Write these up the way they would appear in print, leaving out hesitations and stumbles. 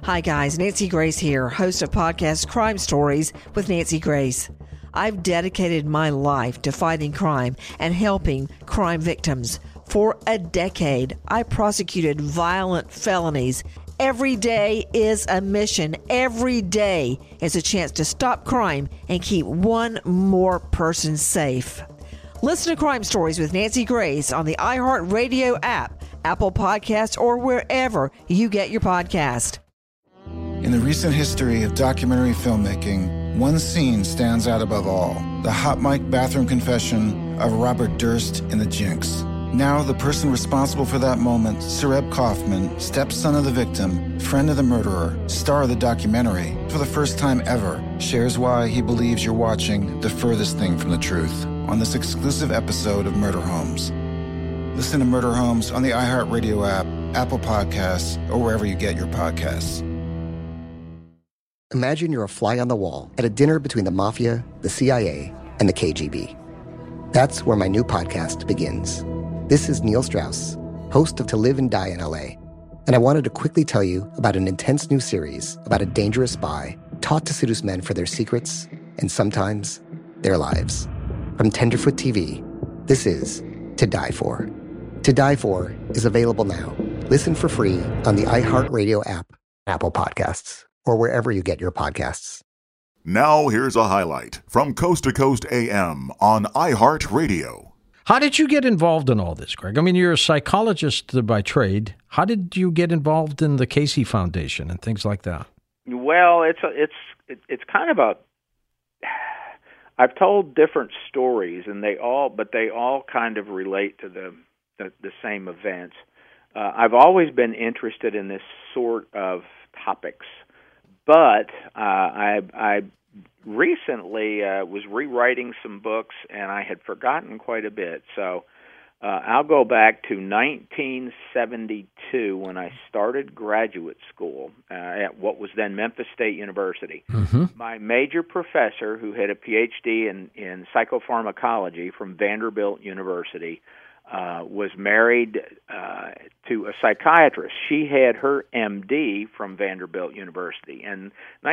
Hi guys, Nancy Grace here, host of podcast Crime Stories with Nancy Grace. I've dedicated my life to fighting crime and helping crime victims. For a decade, I prosecuted violent felonies. Every day is a mission. Every day is a chance to stop crime and keep one more person safe. Listen to Crime Stories with Nancy Grace on the iHeartRadio app, Apple Podcasts, or wherever you get your podcast. In the recent history of documentary filmmaking, one scene stands out above all: the hot mic bathroom confession of Robert Durst in The Jinx. Now, the person responsible for that moment, Sareb Kaufman, stepson of the victim, friend of the murderer, star of the documentary, for the first time ever, shares why he believes you're watching the furthest thing from the truth on this exclusive episode of Murder Homes. Listen to Murder Homes on the iHeartRadio app, Apple Podcasts, or wherever you get your podcasts. Imagine you're a fly on the wall at a dinner between the Mafia, the CIA, and the KGB. That's where my new podcast begins. This is Neil Strauss, host of To Live and Die in LA, and I wanted to quickly tell you about an intense new series about a dangerous spy taught to seduce men for their secrets and sometimes their lives. From Tenderfoot TV, this is To Die For. To Die For is available now. Listen for free on the iHeartRadio app, Apple Podcasts, or wherever you get your podcasts. Now here's a highlight from Coast to Coast AM on iHeartRadio. How did you get involved in all this, Greg? I mean, you're a psychologist by trade. How did you get involved in the Casey Foundation and things like that? Well, it's kind of a. I've told different stories, and they all kind of relate to the same events. I've always been interested in this sort of topics, but I recently was rewriting some books, and I had forgotten quite a bit. So I'll go back to 1972 when I started graduate school at what was then Memphis State University. Mm-hmm. My major professor, who had a Ph.D. in psychopharmacology from Vanderbilt University, was married to a psychiatrist. She had her M.D. from Vanderbilt University. And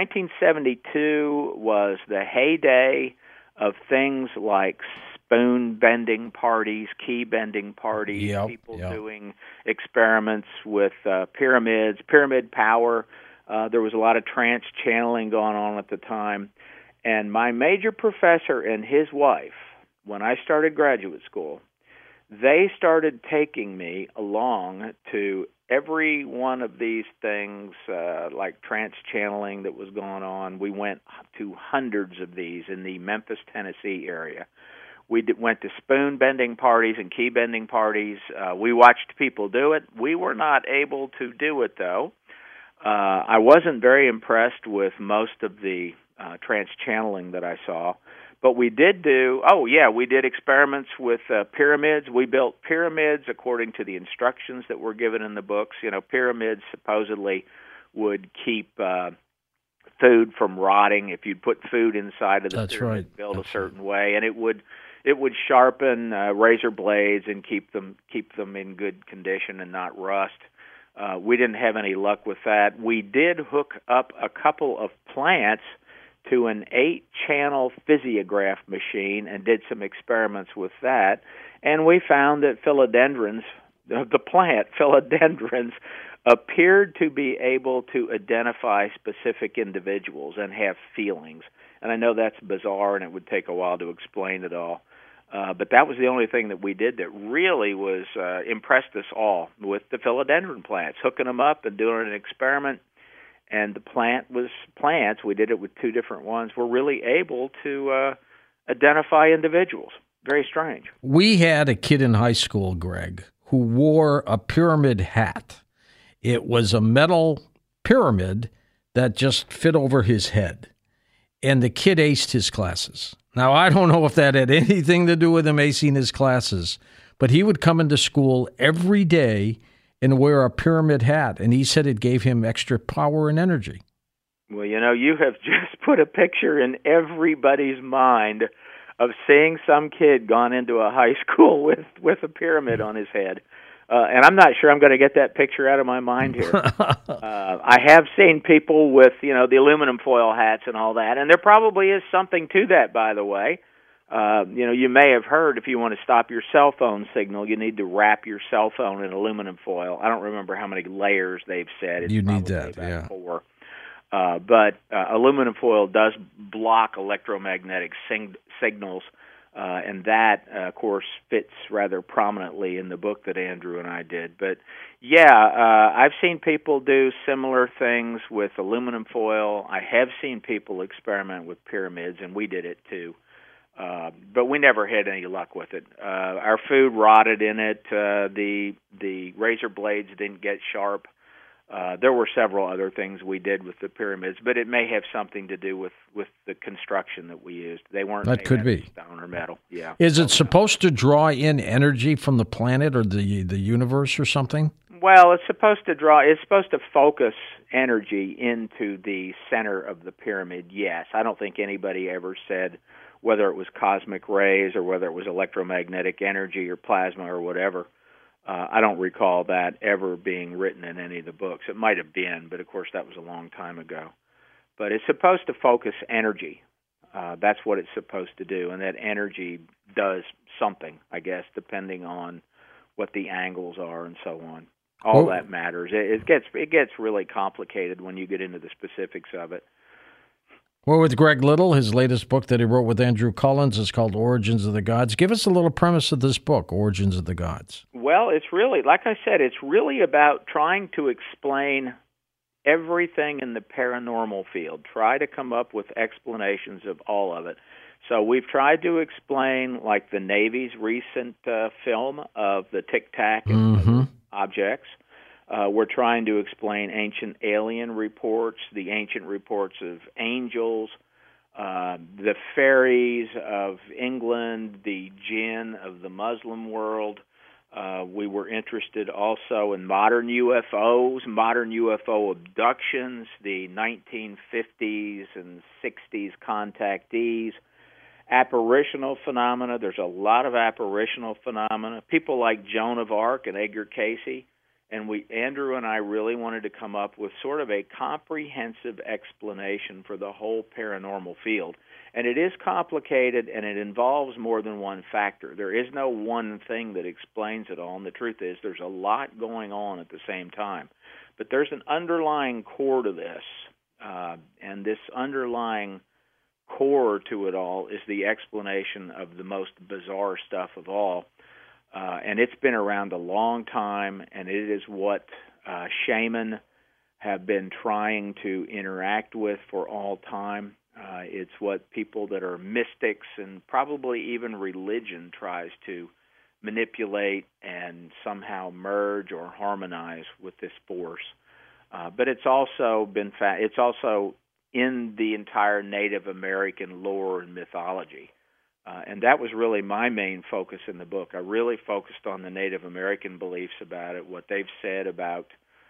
1972 was the heyday of things like spoon-bending parties, key-bending parties, people doing experiments with pyramids, pyramid power. There was a lot of trance channeling going on at the time. And my major professor and his wife, when I started graduate school, they started taking me along to every one of these things, like trance channeling that was going on. We went to hundreds of these in the Memphis, Tennessee area. We went to spoon-bending parties and key-bending parties. We watched people do it. We were not able to do it, though. I wasn't very impressed with most of the trance channeling that I saw. But we did we did experiments with pyramids. We built pyramids according to the instructions that were given in the books. You know, pyramids supposedly would keep food from rotting if you'd put food inside of the pyramid, built a certain way, and it would sharpen razor blades and keep them in good condition and not rust. We didn't have any luck with that. We did hook up a couple of plants to an 8-channel physiograph machine and did some experiments with that. And we found that philodendrons, the plant philodendrons, appeared to be able to identify specific individuals and have feelings. And I know that's bizarre and it would take a while to explain it all. But that was the only thing that we did that really was impressed us all with the philodendron plants, hooking them up and doing an experiment. And the plants, we did it with 2 different ones, were really able to identify individuals. Very strange. We had a kid in high school, Greg, who wore a pyramid hat. It was a metal pyramid that just fit over his head. And the kid aced his classes. Now, I don't know if that had anything to do with him acing his classes, but he would come into school every day and wear a pyramid hat, and he said it gave him extra power and energy. Well, you know, you have just put a picture in everybody's mind of seeing some kid gone into a high school with a pyramid on his head. And I'm not sure I'm going to get that picture out of my mind here. I have seen people with, the aluminum foil hats and all that, and there probably is something to that, by the way. You may have heard if you want to stop your cell phone signal, you need to wrap your cell phone in aluminum foil. I don't remember how many layers they've said. It's you need that, about 4. But aluminum foil does block electromagnetic signals, and that, of course, fits rather prominently in the book that Andrew and I did. But, I've seen people do similar things with aluminum foil. I have seen people experiment with pyramids, and we did it too. But we never had any luck with it. Our food rotted in it. The razor blades didn't get sharp. There were several other things we did with the pyramids, but it may have something to do with the construction that we used. They weren't that could be stone or metal. Yeah. Is it supposed to draw in energy from the planet or the universe or something? Well, it's supposed to focus energy into the center of the pyramid. Yes, I don't think anybody ever said whether it was cosmic rays or whether it was electromagnetic energy or plasma or whatever. I don't recall that ever being written in any of the books. It might have been, but of course that was a long time ago. But it's supposed to focus energy. That's what it's supposed to do, and that energy does something, I guess, depending on what the angles are and so on. All that matters. It gets really complicated when you get into the specifics of it. Well, with Greg Little, his latest book that he wrote with Andrew Collins is called Origins of the Gods. Give us a little premise of this book, Origins of the Gods. Well, it's really, like I said, it's really about trying to explain everything in the paranormal field. Try to come up with explanations of all of it. So we've tried to explain, like the Navy's recent film of the Tic Tac and objects. We're trying to explain ancient alien reports, the ancient reports of angels, the fairies of England, the jinn of the Muslim world. We were interested also in modern UFOs, modern UFO abductions, the 1950s and 60s contactees, apparitional phenomena. There's a lot of apparitional phenomena. People like Joan of Arc and Edgar Cayce. And Andrew and I really wanted to come up with sort of a comprehensive explanation for the whole paranormal field. And it is complicated, and it involves more than one factor. There is no one thing that explains it all, and the truth is there's a lot going on at the same time. But there's an underlying core to this, and this underlying core to it all is the explanation of the most bizarre stuff of all. And it's been around a long time, and it is what shaman have been trying to interact with for all time. It's what people that are mystics and probably even religion tries to manipulate and somehow merge or harmonize with this force. But it's also been it's also in the entire Native American lore and mythology. And that was really my main focus in the book. I really focused on the Native American beliefs about it, what they've said about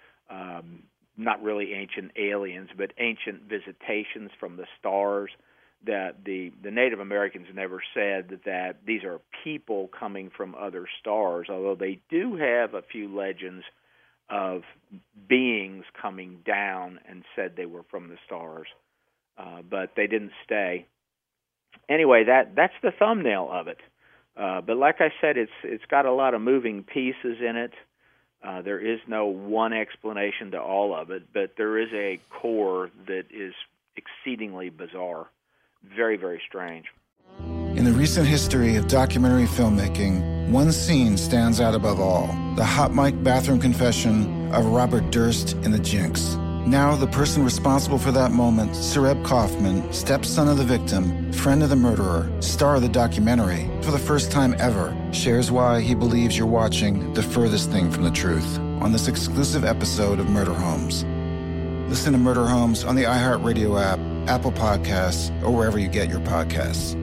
not really ancient aliens, but ancient visitations from the stars. That the Native Americans never said that these are people coming from other stars, although they do have a few legends of beings coming down and said they were from the stars, but they didn't stay. Anyway, that's the thumbnail of it. But like I said, it's got a lot of moving pieces in it. There is no one explanation to all of it, but there is a core that is exceedingly bizarre, very, very strange. In the recent history of documentary filmmaking, one scene stands out above all: the hot mic bathroom confession of Robert Durst in The Jinx. Now, the person responsible for that moment, Sareb Kaufman, stepson of the victim, friend of the murderer, star of the documentary, for the first time ever, shares why he believes you're watching the furthest thing from the truth on this exclusive episode of Murder Homes. Listen to Murder Homes on the iHeartRadio app, Apple Podcasts, or wherever you get your podcasts.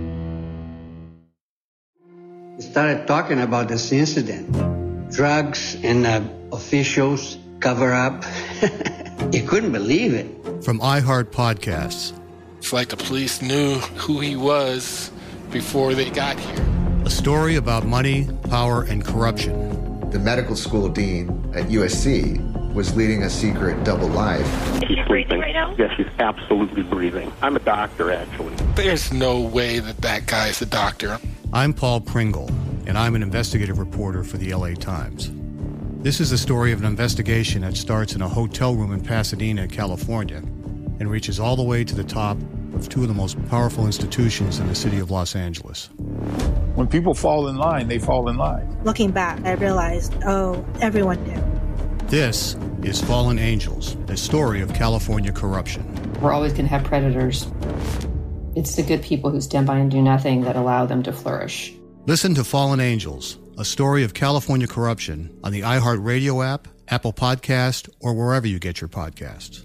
We started talking about this incident. Drugs and officials cover up. You couldn't believe it. From iHeart Podcasts. It's like the police knew who he was before they got here. A story about money, power, and corruption. The medical school dean at USC was leading a secret double life. Is she breathing right now? Yes, she's absolutely breathing. I'm a doctor, actually. There's no way that guy is a doctor. I'm Paul Pringle, and I'm an investigative reporter for the LA Times. This is the story of an investigation that starts in a hotel room in Pasadena, California, and reaches all the way to the top of two of the most powerful institutions in the city of Los Angeles. When people fall in line, they fall in line. Looking back, I realized, everyone knew. This is Fallen Angels, the story of California corruption. We're always going to have predators. It's the good people who stand by and do nothing that allow them to flourish. Listen to Fallen Angels, a story of California corruption on the iHeartRadio app, Apple Podcast, or wherever you get your podcasts.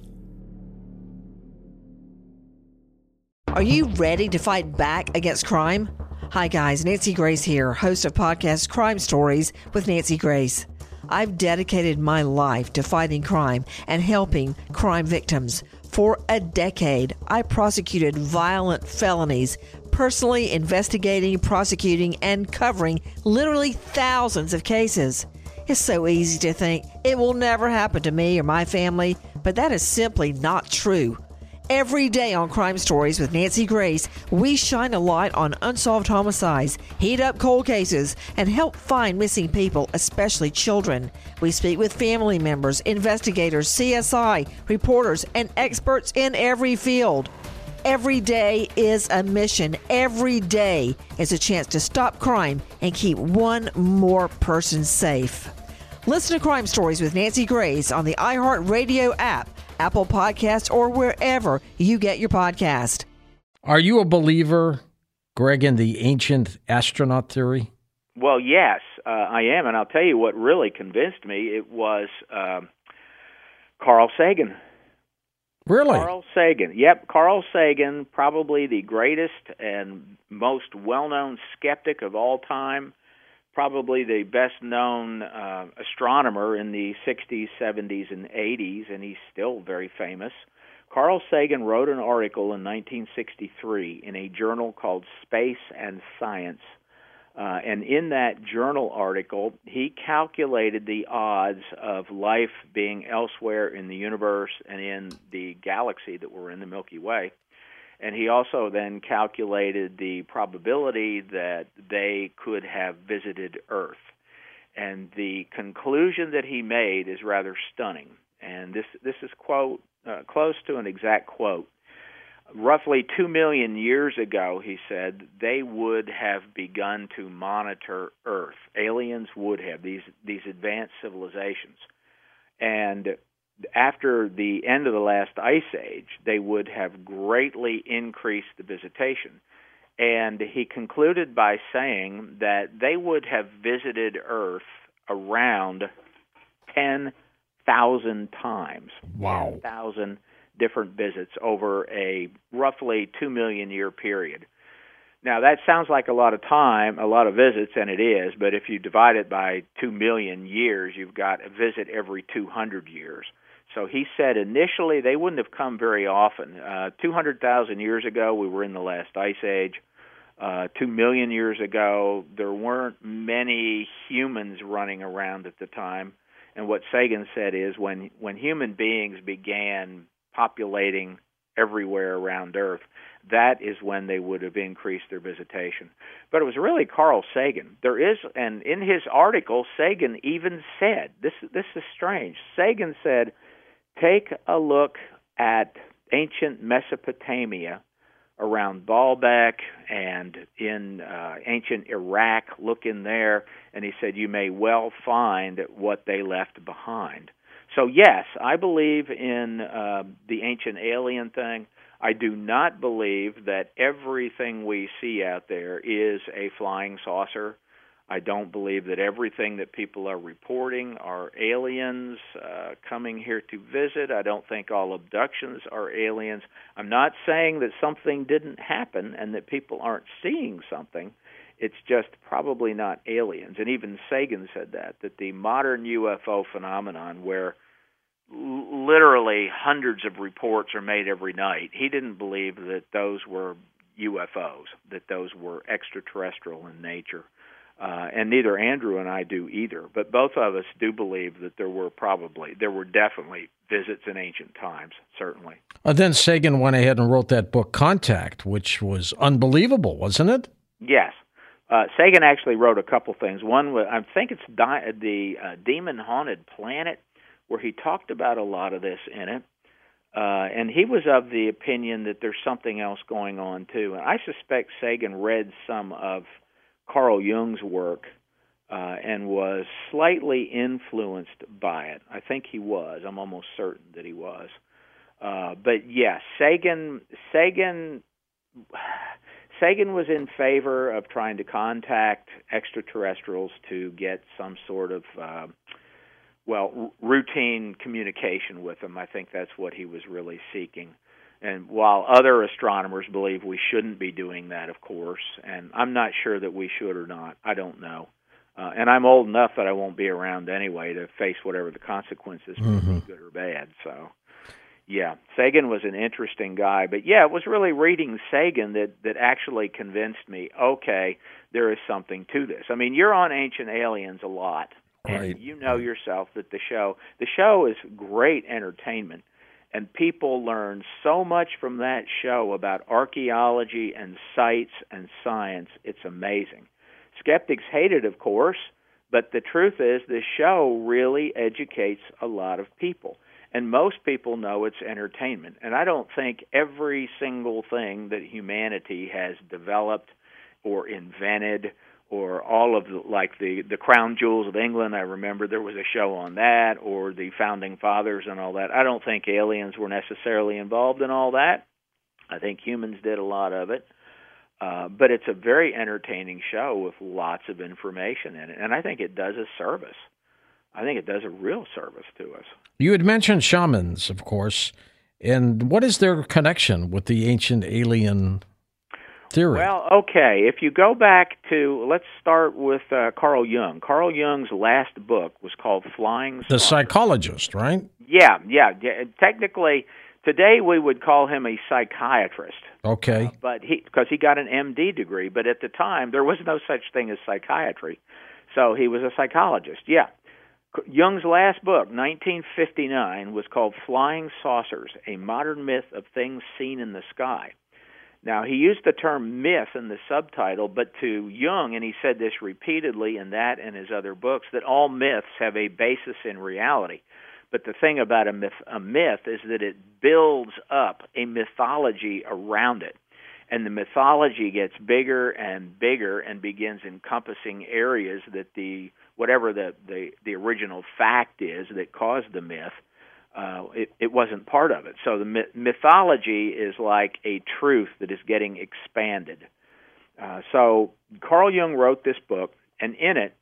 Are you ready to fight back against crime? Hi guys, Nancy Grace here, host of podcast Crime Stories with Nancy Grace. I've dedicated my life to fighting crime and helping crime victims. For a decade, I prosecuted violent felonies, personally investigating, prosecuting, and covering literally thousands of cases. It's so easy to think it will never happen to me or my family, but that is simply not true. Every day on Crime Stories with Nancy Grace, we shine a light on unsolved homicides, heat up cold cases, and help find missing people, especially children. We speak with family members, investigators, CSI, reporters, and experts in every field. Every day is a mission. Every day is a chance to stop crime and keep one more person safe. Listen to Crime Stories with Nancy Grace on the iHeartRadio app, Apple Podcasts, or wherever you get your podcast. Are you a believer, Greg, in the ancient astronaut theory? Well, yes, I am, and I'll tell you what really convinced me. It was Carl Sagan. Really? Carl Sagan. Yep, Carl Sagan, probably the greatest and most well-known skeptic of all time, probably the best-known astronomer in the 60s, 70s, and 80s, and he's still very famous. Carl Sagan wrote an article in 1963 in a journal called Space and Science, and in that journal article, he calculated the odds of life being elsewhere in the universe and in the galaxy that we're in, the Milky Way. And he also then calculated the probability that they could have visited Earth. And the conclusion that he made is rather stunning. And this is quote close to an exact quote. Roughly 2 million years ago, he said, they would have begun to monitor Earth. Aliens would have, these advanced civilizations. And after the end of the last ice age, they would have greatly increased the visitation. And he concluded by saying that they would have visited Earth around 10,000 times. Wow. 10,000 different visits over a roughly 2 million year period. Now, that sounds like a lot of time, a lot of visits, and it is, but if you divide it by 2 million years, you've got a visit every 200 years. So he said initially they wouldn't have come very often. 200,000 years ago, we were in the last ice age. 2 million years ago, there weren't many humans running around at the time. And what Sagan said is when human beings began populating everywhere around Earth, that is when they would have increased their visitation. But it was really Carl Sagan. There is, and in his article, Sagan even said, this is strange, Sagan said, take a look at ancient Mesopotamia around Baalbek and in ancient Iraq, look in there, and he said you may well find what they left behind. So yes, I believe in the ancient alien thing. I do not believe that everything we see out there is a flying saucer. I don't believe that everything that people are reporting are aliens coming here to visit. I don't think all abductions are aliens. I'm not saying that something didn't happen and that people aren't seeing something. It's just probably not aliens. And even Sagan said that the modern UFO phenomenon where literally hundreds of reports are made every night, he didn't believe that those were UFOs, that those were extraterrestrial in nature. And neither Andrew and I do either. But both of us do believe that there were definitely visits in ancient times, certainly. Then Sagan went ahead and wrote that book, Contact, which was unbelievable, wasn't it? Yes. Sagan actually wrote a couple things. One was, I think it's the Demon Haunted Planet, where he talked about a lot of this in it. And he was of the opinion that there's something else going on, too. And I suspect Sagan read some of Carl Jung's work and was slightly influenced by it. I think he was. I'm almost certain that he was. But yes, Sagan was in favor of trying to contact extraterrestrials to get some sort of routine communication with them. I think that's what he was really seeking. And while other astronomers believe we shouldn't be doing that, of course, and I'm not sure that we should or not, I don't know. And I'm old enough that I won't be around anyway to face whatever the consequences may be, good or bad. So, yeah, Sagan was an interesting guy. But, yeah, it was really reading Sagan that actually convinced me, okay, there is something to this. I mean, you're on Ancient Aliens a lot. Right. And you know yourself that the show is great entertainment. And people learn so much from that show about archaeology and sites and science. It's amazing. Skeptics hate it, of course, but the truth is this show really educates a lot of people. And most people know it's entertainment. And I don't think every single thing that humanity has developed or invented or all of the crown jewels of England, I remember there was a show on that, or the founding fathers and all that. I don't think aliens were necessarily involved in all that. I think humans did a lot of it. But it's a very entertaining show with lots of information in it, and I think it does a service. I think it does a real service to us. You had mentioned shamans, of course, and what is their connection with the ancient alien theory? Well, okay, if you go back to, let's start with Carl Jung. Carl Jung's last book was called Flying Saucers. The psychologist, right? Yeah. Technically, today we would call him a psychiatrist. Okay. But because he got an MD degree, but at the time there was no such thing as psychiatry. So he was a psychologist, yeah. Jung's last book, 1959, was called Flying Saucers, a modern myth of things seen in the sky. Now, he used the term myth in the subtitle, but to Jung, and he said this repeatedly in that and his other books, that all myths have a basis in reality. But the thing about a myth is that it builds up a mythology around it. And the mythology gets bigger and bigger and begins encompassing areas that whatever the original fact is that caused the myth, it wasn't part of it. So the mythology is like a truth that is getting expanded. So Carl Jung wrote this book, and in it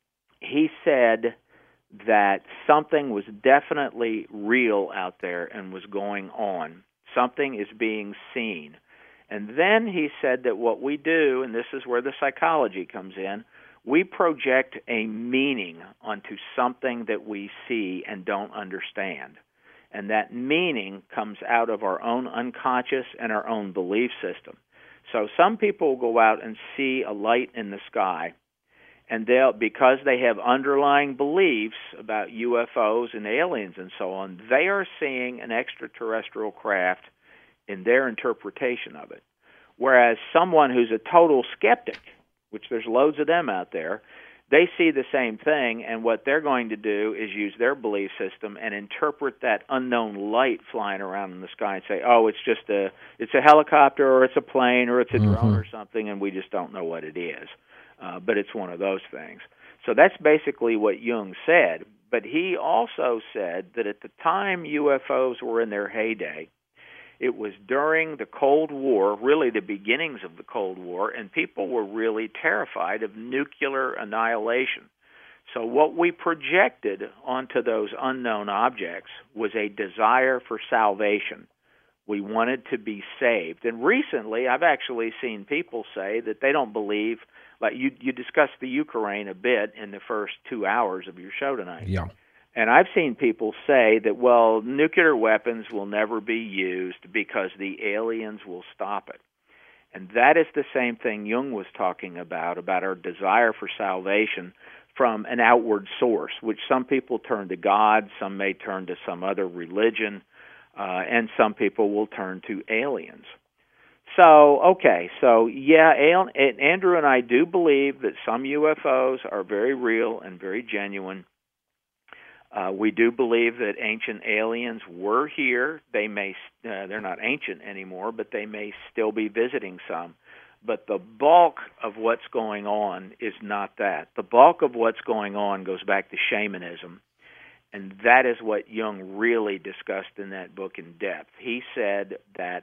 he said that something was definitely real out there and was going on. Something is being seen. And then he said that what we do, and this is where the psychology comes in, we project a meaning onto something that we see and don't understand. And that meaning comes out of our own unconscious and our own belief system. So some people will go out and see a light in the sky, and because they have underlying beliefs about UFOs and aliens and so on, they are seeing an extraterrestrial craft in their interpretation of it. Whereas someone who's a total skeptic, which there's loads of them out there, they see the same thing, and what they're going to do is use their belief system and interpret that unknown light flying around in the sky and say, oh, it's a helicopter, or it's a plane, or it's a drone or something, and we just don't know what it is. But it's one of those things. So that's basically what Jung said. But he also said that at the time UFOs were in their heyday, it was during the Cold War, really the beginnings of the Cold War, and people were really terrified of nuclear annihilation. So what we projected onto those unknown objects was a desire for salvation. We wanted to be saved. And recently, I've actually seen people say that they don't believe, like you discussed the Ukraine a bit in the first 2 hours of your show tonight. Yeah. And I've seen people say that, well, nuclear weapons will never be used because the aliens will stop it. And that is the same thing Jung was talking about our desire for salvation from an outward source, which some people turn to God, some may turn to some other religion, and some people will turn to aliens. So, Andrew and I do believe that some UFOs are very real and very genuine. We do believe that ancient aliens were here. They're not ancient anymore, but they may still be visiting some. But the bulk of what's going on is not that. The bulk of what's going on goes back to shamanism, and that is what Jung really discussed in that book in depth. He said that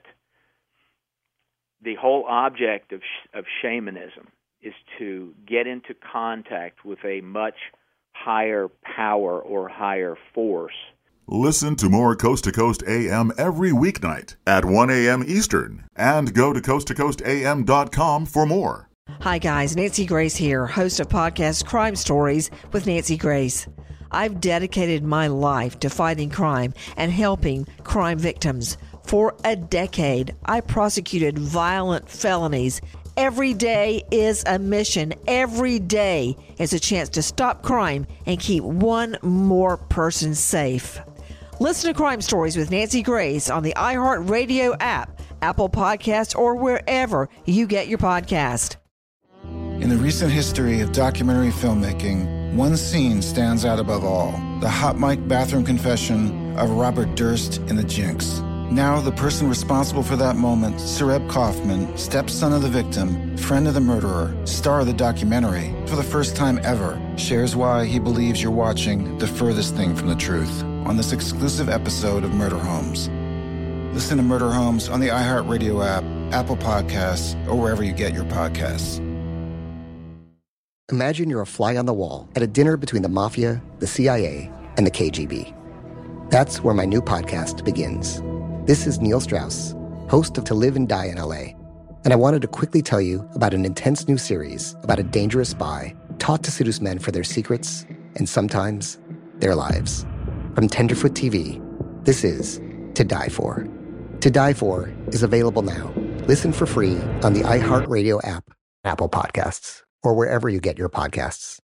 the whole object of shamanism is to get into contact with a much higher power or higher force. Listen to more Coast to Coast AM every weeknight at 1 a.m. Eastern, and go to coasttocoastam.com for more. Hi guys, Nancy Grace here, host of podcast Crime Stories with Nancy Grace. I've dedicated my life to fighting crime and helping crime victims. For a decade, I prosecuted violent felonies. Every day is a mission. Every day is a chance to stop crime and keep one more person safe. Listen to Crime Stories with Nancy Grace on the iHeartRadio app, Apple Podcasts, or wherever you get your podcast. In the recent history of documentary filmmaking, one scene stands out above all: the hot mic bathroom confession of Robert Durst in The Jinx. Now, the person responsible for that moment, Sareb Kaufman, stepson of the victim, friend of the murderer, star of the documentary, for the first time ever, shares why he believes you're watching the furthest thing from the truth on this exclusive episode of Murder Homes. Listen to Murder Homes on the iHeartRadio app, Apple Podcasts, or wherever you get your podcasts. Imagine you're a fly on the wall at a dinner between the Mafia, the CIA, and the KGB. That's where my new podcast begins. This is Neil Strauss, host of To Live and Die in LA, and I wanted to quickly tell you about an intense new series about a dangerous spy taught to seduce men for their secrets and sometimes their lives. From Tenderfoot TV, this is To Die For. To Die For is available now. Listen for free on the iHeartRadio app, Apple Podcasts, or wherever you get your podcasts.